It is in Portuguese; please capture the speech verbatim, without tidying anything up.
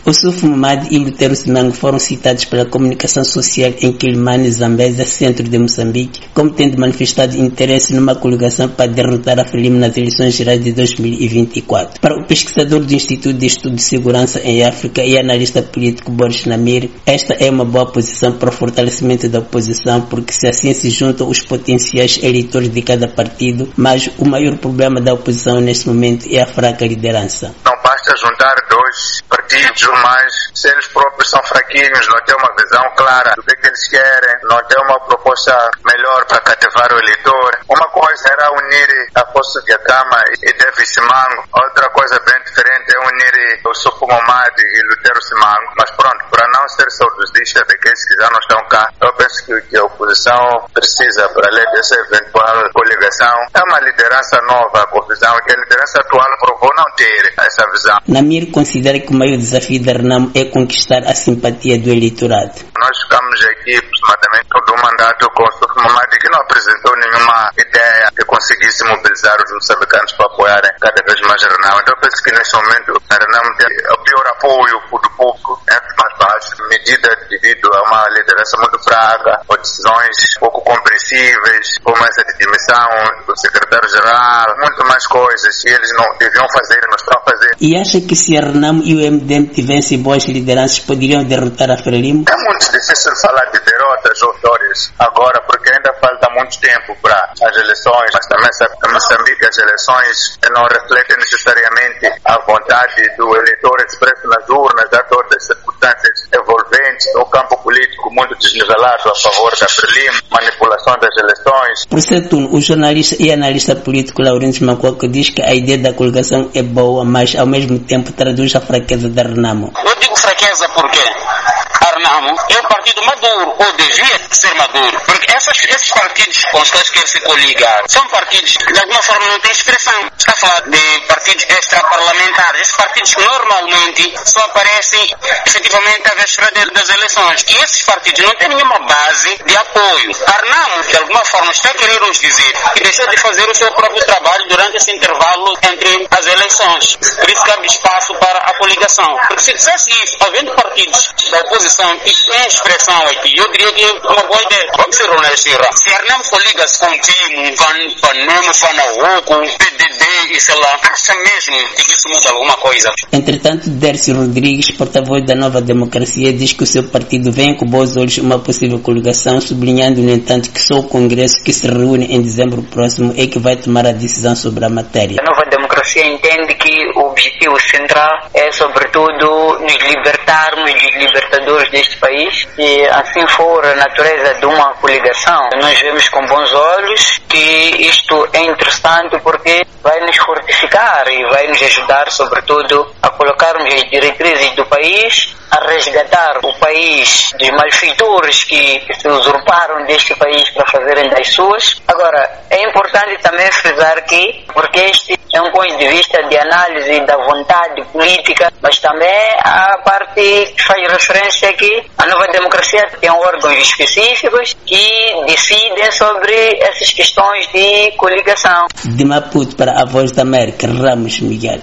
O Suf Mamadi e Lutero Simango foram citados pela comunicação social em Quilimane, Zambésia, centro de Moçambique, como tendo manifestado interesse numa coligação para derrotar a Frelimo nas eleições gerais de dois mil e vinte e quatro. Para o pesquisador do Instituto de Estudo de Segurança em África e analista político Boris Namir, esta é uma boa posição para o fortalecimento da oposição, porque se assim se juntam os potenciais eleitores de cada partido, mas o maior problema da oposição neste momento é a fraca liderança. Não basta juntar dois partidos, mas se eles próprios são fraquinhos, não têm uma visão clara do que, que eles querem, não têm uma proposta melhor para cativar o eleitor. Uma coisa era unir a Afonso Dhlakama e David Simango, outra coisa bem diferente é unir o Suf Mamadi e Lutero Simango, mas pronto, para não ser saudosista daqueles que já não estão cá, eu penso que, que a oposição precisa, para além dessa eventual coligação, é uma liderança nova, com visão que a liderança atual provou não ter essa visão. Namir considera que o maior desafio da Renamo é conquistar a simpatia do eleitorado. Nós ficamos aqui aproximadamente todo o mandato com o Suf Mamadi, que não apresentou nenhuma ideia que conseguisse mobilizar os moçambicanos para apoiarem cada vez mais a Renamo. Então eu penso que neste momento a Renamo tem o pior apoio do público, é mais baixo, medida devido a uma liderança muito fraca, ou decisões pouco compreensíveis, como essa de demissão do secretário-geral, muito mais coisas que eles não deviam fazer e não estão a fazer. E acha que se a Renamo e o M D M tivessem boas lideranças, poderiam derrotar a Frelimo? É muito difícil falar de derrotas ou vitórias agora, porque ainda falta muito tempo para as eleições, mas também sabe que em Moçambique as eleições não refletem necessariamente a vontade do eleitor expresso nas urnas, dadas todas as circunstâncias envolventes no campo político muito desnivelado a favor da Frelimo, manipulação das eleições. Por certo, o jornalista e analista político Laurentes Macuaco diz que a ideia da coligação é boa, mas ao mesmo tempo traduz a fraqueza da Renamo. Eu digo fraqueza porque a Renamo é um partido maduro, ou devia ser maduro, porque essas, esses partidos com os quais quer se coligar são partidos que de alguma forma não têm expressão. Está a falar de partidos extraparlamentares, esses partidos normalmente só aparecem efetivamente à véspera das eleições, e esses partidos não têm nenhuma base de apoio. A Renamo, de alguma forma, está a querer nos dizer que deixou de fazer o seu próprio trabalho durante esse intervalo entre as eleições, por isso cabe espaço para a coligação, porque se dissesse isso, havendo partidos da oposição que têm expressão aqui, eu diria que é uma boa ideia. Vamos ser honestos, se a Renamo coliga-se com o Timo, com Panema, com o P D D e sei lá, acha mesmo que isso muda alguma coisa? Entretanto, Dércio Rodrigues, porta-voz da Nova Democracia, diz que o seu partido vê com bons olhos uma possível coligação, sublinhando, no entanto, que só o Congresso que se reúne em dezembro próximo é que vai tomar a decisão sobre a matéria. A Nova Democracia entende que o objetivo central é, sobretudo, nos libertarmos dos libertadores deste país, e assim for a natureza de uma coligação, nós vemos com bons olhos que isto é interessante porque vai nos fortificar e vai nos ajudar, sobretudo, a colocarmos as diretrizes do país, a resgatar o país dos malfeitores que, que se usurparam deste país para fazerem das suas. Agora, é importante também frisar que, porque este é um ponto de vista de análise da vontade política, mas também há a parte que faz referência que a Nova Democracia tem órgãos específicos que decidem sobre essas questões de coligação. De Maputo para a Voz da América, Ramos Miguel.